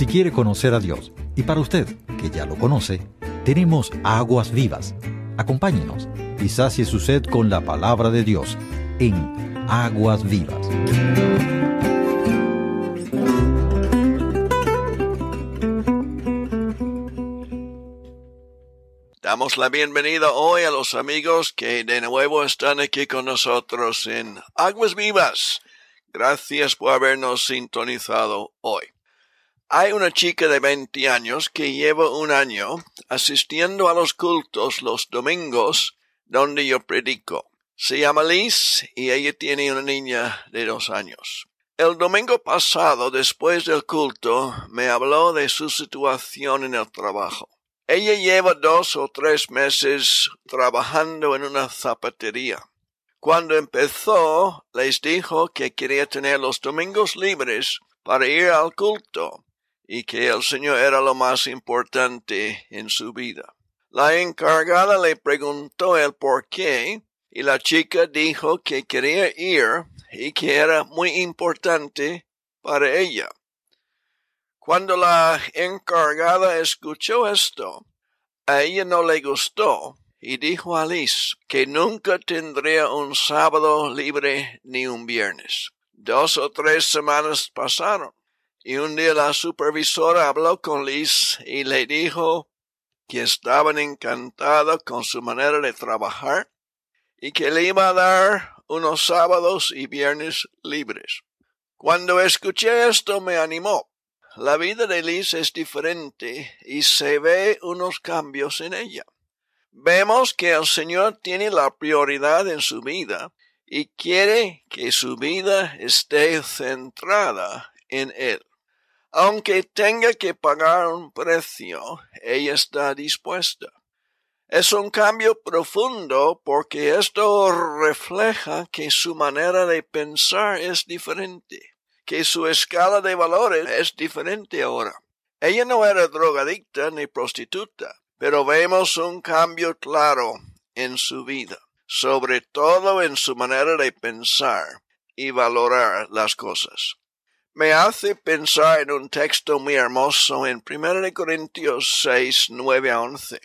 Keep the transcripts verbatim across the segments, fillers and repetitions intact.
quiere conocer a Dios, y para usted, que ya lo conoce, tenemos Aguas Vivas. Acompáñenos y sacie su sed con la palabra de Dios en Aguas Vivas. Damos la bienvenida hoy a los amigos que de nuevo están aquí con nosotros en Aguas Vivas. Gracias por habernos sintonizado hoy. Hay una chica de veinte años que lleva un año asistiendo a los cultos los domingos donde yo predico. Se llama Liz y ella tiene una niña de dos años. El domingo pasado, después del culto, me habló de su situación en el trabajo. Ella lleva dos o tres meses trabajando en una zapatería. Cuando empezó, les dijo que quería tener los domingos libres para ir al culto y que el Señor era lo más importante en su vida. La encargada le preguntó el por qué y la chica dijo que quería ir y que era muy importante para ella. Cuando la encargada escuchó esto, a ella no le gustó y dijo a Liz que nunca tendría un sábado libre ni un viernes. Dos o tres semanas pasaron y un día la supervisora habló con Liz y le dijo que estaban encantados con su manera de trabajar y que le iba a dar unos sábados y viernes libres. Cuando escuché esto me animó. La vida de Liz es diferente y se ve unos cambios en ella. Vemos que el Señor tiene la prioridad en su vida y quiere que su vida esté centrada en Él. Aunque tenga que pagar un precio, ella está dispuesta. Es un cambio profundo porque esto refleja que su manera de pensar es diferente, que su escala de valores es diferente ahora. Ella no era drogadicta ni prostituta, pero vemos un cambio claro en su vida, sobre todo en su manera de pensar y valorar las cosas. Me hace pensar en un texto muy hermoso en primera de Corintios seis, nueve a once.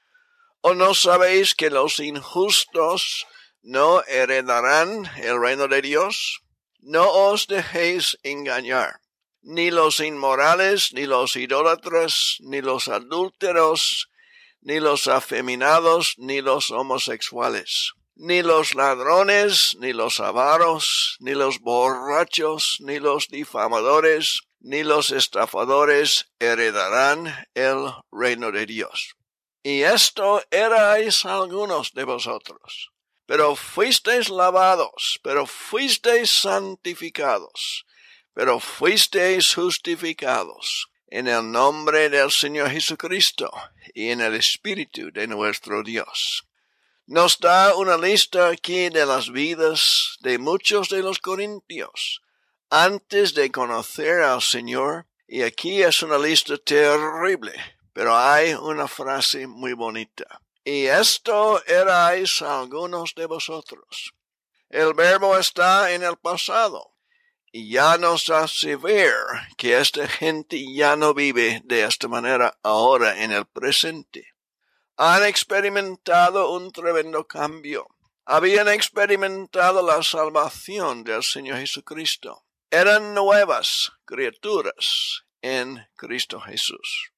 ¿O no sabéis que los injustos no heredarán el reino de Dios? No os dejéis engañar. Ni los inmorales, ni los idólatras, ni los adúlteros, ni los afeminados, ni los homosexuales, ni los ladrones, ni los avaros, ni los borrachos, ni los difamadores, ni los estafadores heredarán el reino de Dios. Y esto erais algunos de vosotros. Pero fuisteis lavados, pero fuisteis santificados, pero fuisteis justificados en el nombre del Señor Jesucristo y en el Espíritu de nuestro Dios. Nos da una lista aquí de las vidas de muchos de los corintios antes de conocer al Señor, y aquí es una lista terrible, pero hay una frase muy bonita. Y esto erais algunos de vosotros. El verbo está en el pasado. Y ya nos hace ver que esta gente ya no vive de esta manera ahora en el presente. Han experimentado un tremendo cambio. Habían experimentado la salvación del Señor Jesucristo. Eran nuevas criaturas en Cristo Jesús.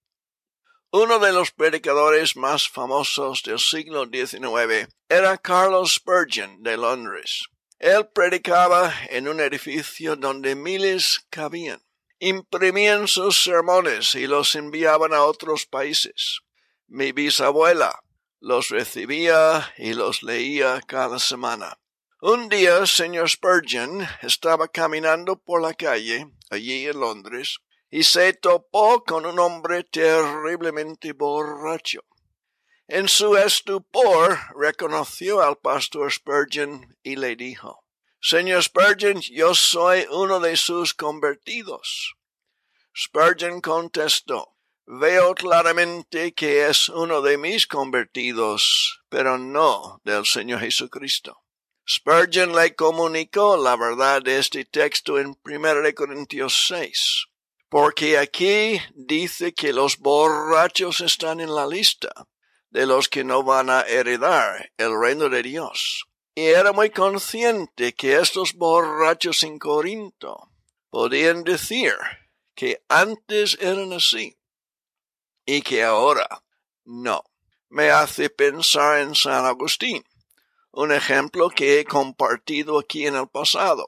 Uno de los predicadores más famosos del siglo diecinueve era Charles Spurgeon de Londres. Él predicaba en un edificio donde miles cabían. Imprimían sus sermones y los enviaban a otros países. Mi bisabuela los recibía y los leía cada semana. Un día, señor Spurgeon estaba caminando por la calle, allí en Londres, y se topó con un hombre terriblemente borracho. En su estupor reconoció al pastor Spurgeon y le dijo: «Señor Spurgeon, yo soy uno de sus convertidos». Spurgeon contestó: «Veo claramente que es uno de mis convertidos, pero no del Señor Jesucristo». Spurgeon le comunicó la verdad de este texto en primera de Corintios seis. Porque aquí dice que los borrachos están en la lista de los que no van a heredar el reino de Dios. Y era muy consciente que estos borrachos en Corinto podían decir que antes eran así y que ahora no. Me hace pensar en San Agustín, un ejemplo que he compartido aquí en el pasado.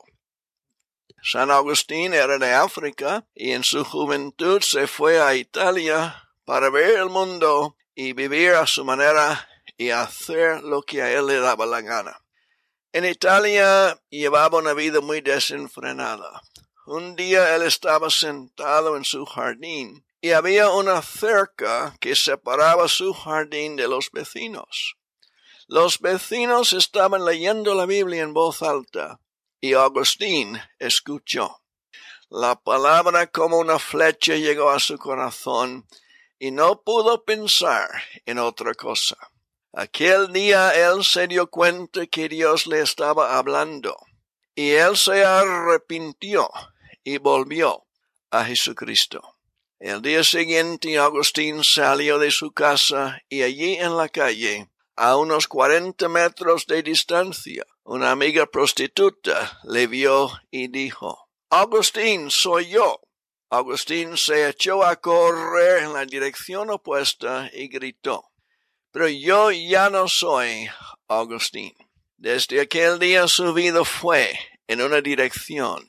San Agustín era de África y en su juventud se fue a Italia para ver el mundo y vivir a su manera y hacer lo que a él le daba la gana. En Italia llevaba una vida muy desenfrenada. Un día él estaba sentado en su jardín y había una cerca que separaba su jardín de los vecinos. Los vecinos estaban leyendo la Biblia en voz alta y Agustín escuchó. La palabra como una flecha llegó a su corazón y no pudo pensar en otra cosa. Aquel día él se dio cuenta que Dios le estaba hablando y él se arrepintió y volvió a Jesucristo. El día siguiente Agustín salió de su casa y allí en la calle, a unos cuarenta metros de distancia, una amiga prostituta le vio y dijo, Agustín, soy yo. Agustín se echó a correr en la dirección opuesta y gritó, pero yo ya no soy Agustín. Desde aquel día su vida fue en una dirección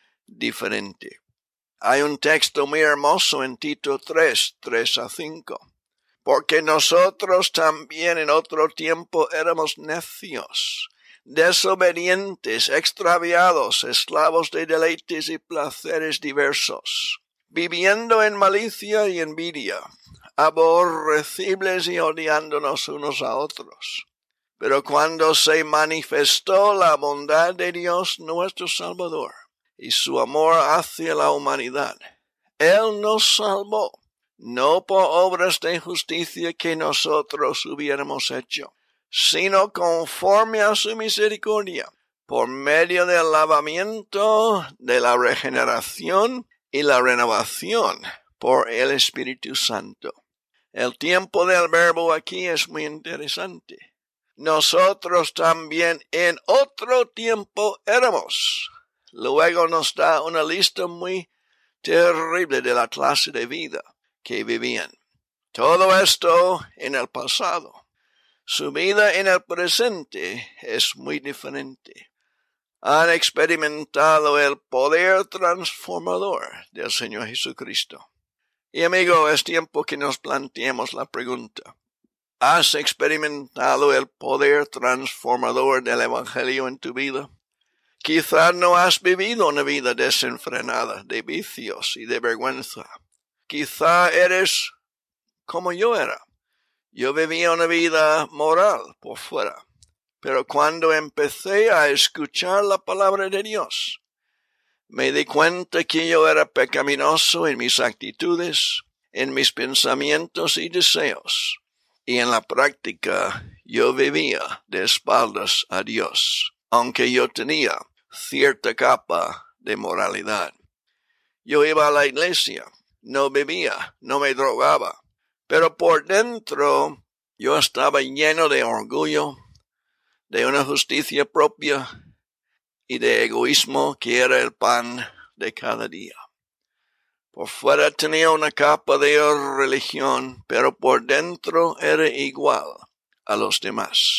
diferente. Hay un texto muy hermoso en Tito tres, tres a cinco. Porque nosotros también en otro tiempo éramos necios, desobedientes, extraviados, esclavos de deleites y placeres diversos, viviendo en malicia y envidia, aborrecibles y odiándonos unos a otros. Pero cuando se manifestó la bondad de Dios nuestro Salvador y su amor hacia la humanidad, Él nos salvó, no por obras de justicia que nosotros hubiéramos hecho, sino conforme a su misericordia, por medio del lavamiento de la regeneración y la renovación por el Espíritu Santo. El tiempo del verbo aquí es muy interesante. Nosotros también en otro tiempo éramos. Luego nos da una lista muy terrible de la clase de vida que vivían. Todo esto en el pasado. Su vida en el presente es muy diferente. Han experimentado el poder transformador del Señor Jesucristo. Y amigo, es tiempo que nos planteemos la pregunta. ¿Has experimentado el poder transformador del Evangelio en tu vida? Quizá no has vivido una vida desenfrenada de vicios y de vergüenza. Quizá eres como yo era. Yo vivía una vida moral por fuera. Pero cuando empecé a escuchar la palabra de Dios, me di cuenta que yo era pecaminoso en mis actitudes, en mis pensamientos y deseos. Y en la práctica yo vivía de espaldas a Dios, aunque yo tenía cierta capa de moralidad. Yo iba a la iglesia, no bebía, no me drogaba, pero por dentro yo estaba lleno de orgullo, de una justicia propia y de egoísmo que era el pan de cada día. Por fuera tenía una capa de religión, pero por dentro era igual a los demás.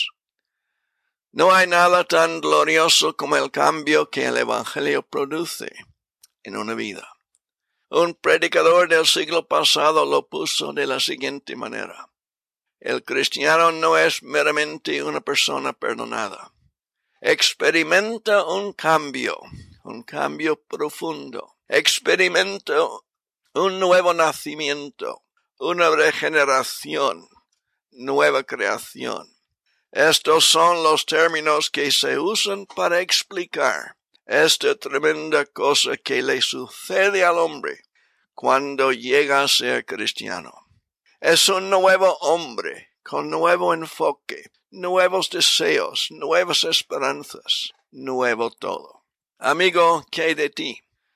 No hay nada tan glorioso como el cambio que el Evangelio produce en una vida. Un predicador del siglo pasado lo puso de la siguiente manera. El cristiano no es meramente una persona perdonada. Experimenta un cambio, un cambio profundo. Experimenta un nuevo nacimiento, una regeneración, nueva creación. Estos son los términos que se usan para explicar esta tremenda cosa que le sucede al hombre cuando llega a ser cristiano. Es un nuevo hombre con nuevo enfoque, nuevos deseos, nuevas esperanzas, nuevo todo. Amigo, ¿qué de ti?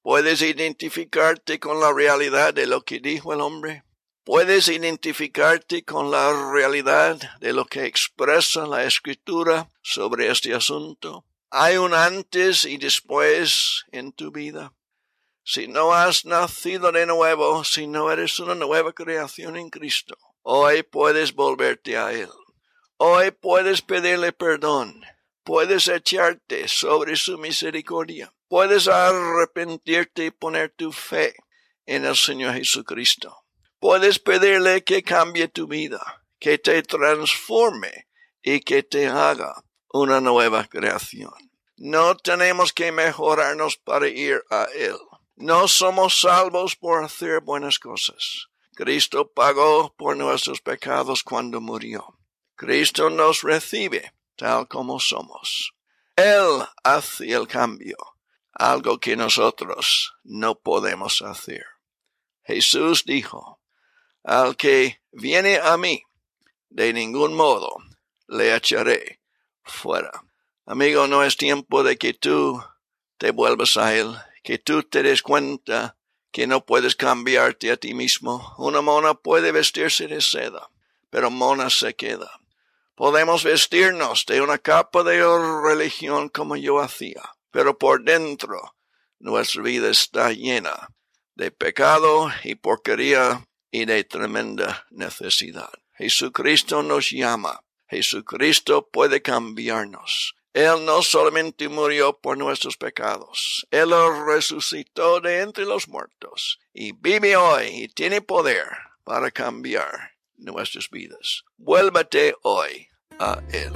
¿Puedes identificarte con la realidad de lo que dijo el hombre? ¿Puedes identificarte con la realidad de lo que expresa la Escritura sobre este asunto? ¿Hay un antes y después en tu vida? Si no has nacido de nuevo, si no eres una nueva creación en Cristo, hoy puedes volverte a Él. Hoy puedes pedirle perdón. Puedes echarte sobre su misericordia. Puedes arrepentirte y poner tu fe en el Señor Jesucristo. Puedes pedirle que cambie tu vida, que te transforme y que te haga una nueva creación. No tenemos que mejorarnos para ir a Él. No somos salvos por hacer buenas cosas. Cristo pagó por nuestros pecados cuando murió. Cristo nos recibe tal como somos. Él hace el cambio, algo que nosotros no podemos hacer. Jesús dijo, al que viene a mí, de ningún modo le echaré fuera. Amigo, no es tiempo de que tú te vuelvas a Él, que tú te des cuenta que no puedes cambiarte a ti mismo. Una mona puede vestirse de seda, pero mona se queda. Podemos vestirnos de una capa de religión como yo hacía, pero por dentro nuestra vida está llena de pecado y porquería y de tremenda necesidad. Jesucristo nos llama. Jesucristo puede cambiarnos. Él no solamente murió por nuestros pecados, Él lo resucitó de entre los muertos y vive hoy y tiene poder para cambiar nuestras vidas. Vuélvete hoy a Él.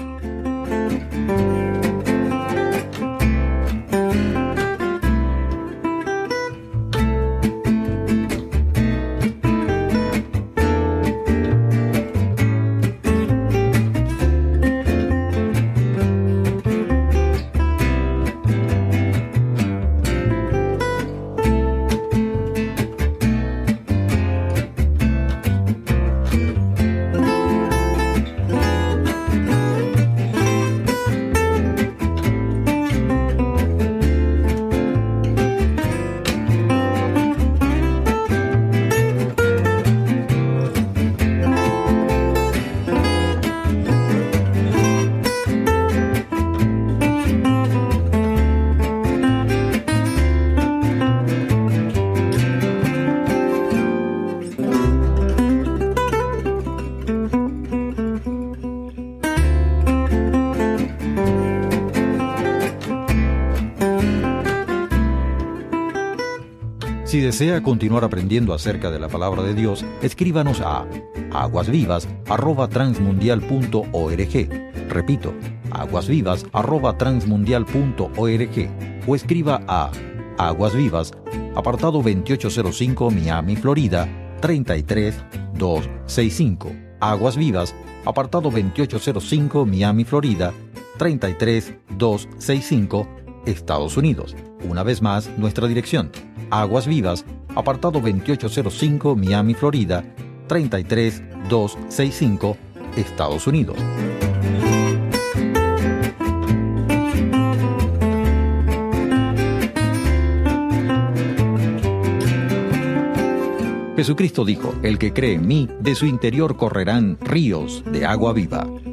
Si desea continuar aprendiendo acerca de la palabra de Dios, escríbanos a aguasvivas arroba transmundial punto org. Repito, aguasvivas arroba transmundial punto org. O escriba a Aguas Vivas, apartado veintiocho cero cinco, Miami, Florida, treinta y tres mil doscientos sesenta y cinco. Aguas Vivas, apartado veintiocho cero cinco, Miami, Florida, treinta y tres mil doscientos sesenta y cinco, Estados Unidos. Una vez más, nuestra dirección: Aguas Vivas, apartado veintiocho cero cinco, Miami, Florida, treinta y tres mil doscientos sesenta y cinco, Estados Unidos. Jesucristo dijo: el que cree en mí, de su interior correrán ríos de agua viva.